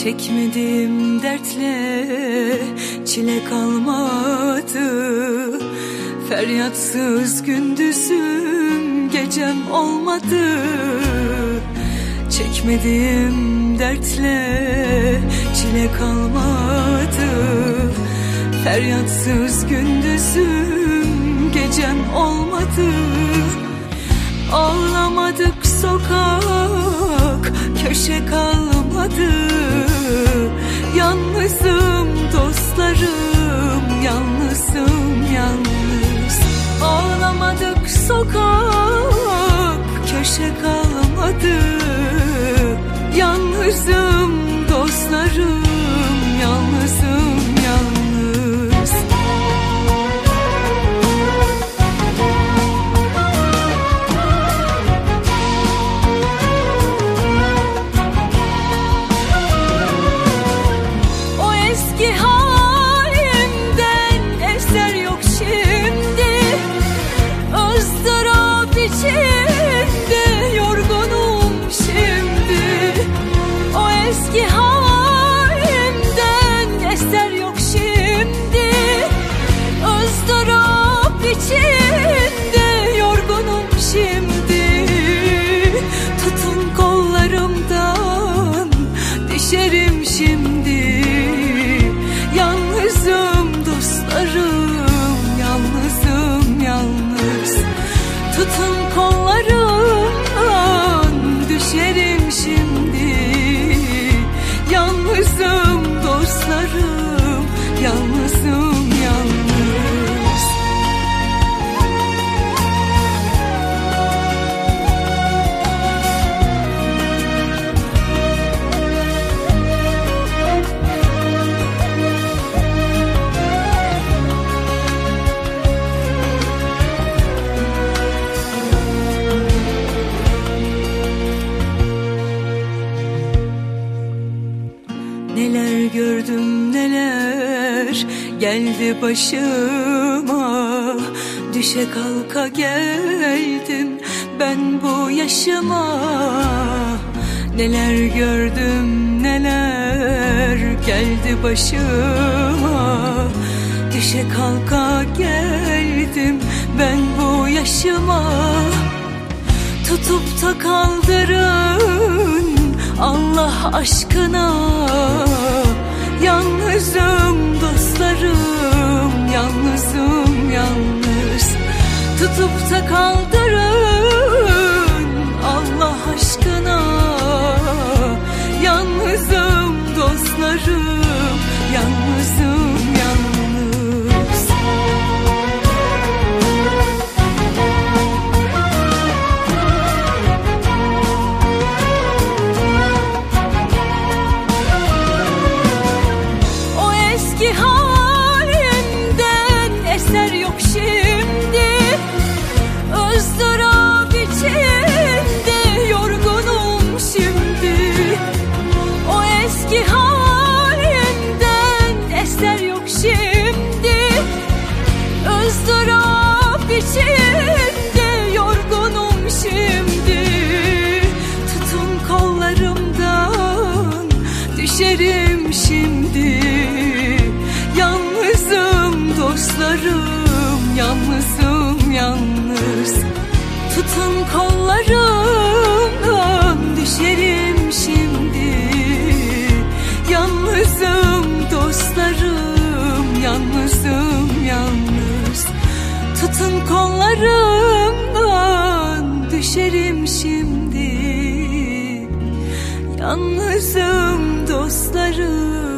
Çekmediğim dertle çile kalmadı. Feryatsız gündüzüm gecem olmadı. Çekmediğim dertle çile kalmadı. Feryatsız gündüzüm gecem olmadı. Ağlamadık sokak köşe kalmadı. Yalnızım dostlarım, yalnızım yalnız. Ağlamadık sokak köşe kalmadı. Yalnızım dostlarım, yalnızım yalnız. O eski halimden eser yok şimdi. Izdırap içinde yorgunum şimdi. O eski halimden eser yok şimdi. Izdırap içinde yorgunum şimdi. Tutun kollarımdan düşerim şimdi. Yalnızım dostlarım, yalnızım yalnız. Tutun kollarımdan düşerim şimdi. Yalnızım dostlarım, yalnızım yalnız. Neler gördüm neler geldi başıma. Düşe kalka geldim ben bu yaşıma. Neler gördüm neler geldi başıma. Düşe kalka geldim ben bu yaşıma. Tutup da kaldırın Allah aşkına. Yalnızım dostlarım, yalnızım yalnız. Tutup da kaldırın Allah aşkına. Yalnızım dostlarım, yalnızım yalnız. Eski halimden eser yok şimdi. Izdırap içinde yorgunum şimdi. O eski halimden eser yok şimdi. Izdırap içinde yorgunum şimdi. Tutun kollarımdan düşerim şimdi. Yalnızım dostlarım, yalnızım yalnız. Tutun kollarımdan düşerim şimdi. Yalnızım dostlarım, yalnızım yalnız. Tutun kollarımdan düşerim şimdi. Yalnızım dostlarım,